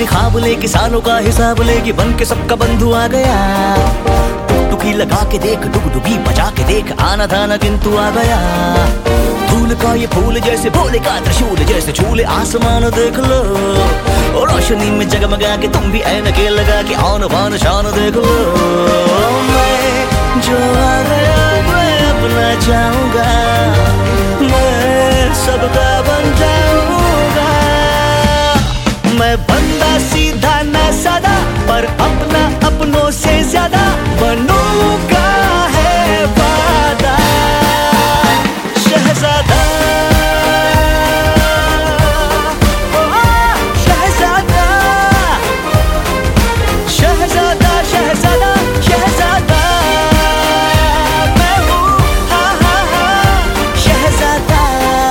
छोटे ख्वाब लेके सालों का हिसाब लेके बन के सबका बंधु आ गया। टुकटुकी लगा के देख, डुगडुगी बजा के देख, आना दाना किंतु आ गया। धूल का ये फूल जैसे, भोले का त्रिशूल जैसे, छूले आसमान देख लो। और रोशनी में जगमगा के तुम भी ऐनके लगा के आन बान शान देख लो। मैं जो आ गया मैं अपना चाहूंगा, मैं सबका बन जाऊंगा। मैं बंदा सीधा ना सादा, पर अपना अपनों से ज्यादा बनूंगा है वादा। शहजादा शहजादा शहजादा शहजादा शहजादा मैं हूँ, हाँ हाँ हाँ शहजादा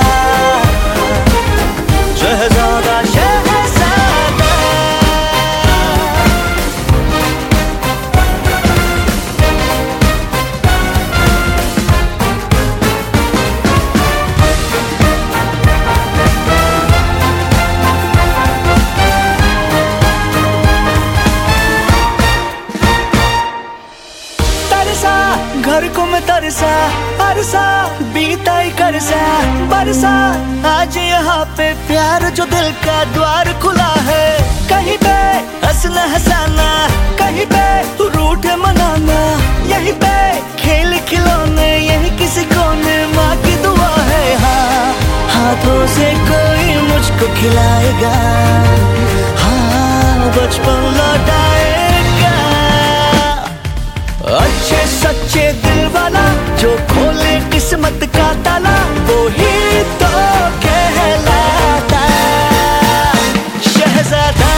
शहजादा शहजादा। घर को मैं तरसा अरसा, बीता ही करसा बरसा। आज यहाँ पे प्यार जो दिल का द्वार खुला है। कहीं पे हंसना हंसाना, कहीं पे रूठ मनाना, यहीं पे खेल खिलौने, यहीं किसी कोने माँ की दुआ है। हाँ, हाथों से कोई मुझको खिलाएगा, हाँ बचपन लौटाएगा। अच्छे सच्चे दिल वाला जो खोले किस्मत का ताला, वो ही तो कहलाता शहजादा।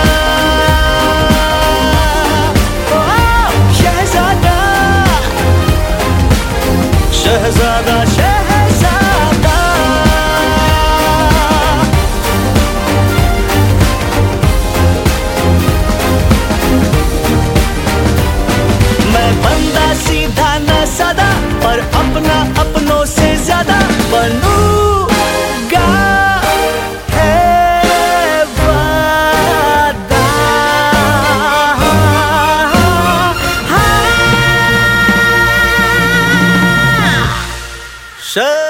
शहजादा शहजादा शहजादा। मैं बंदा सीधा ना सादा, पर अपना अपनों से ज्यादा बनूंगा है वादा। हाँ।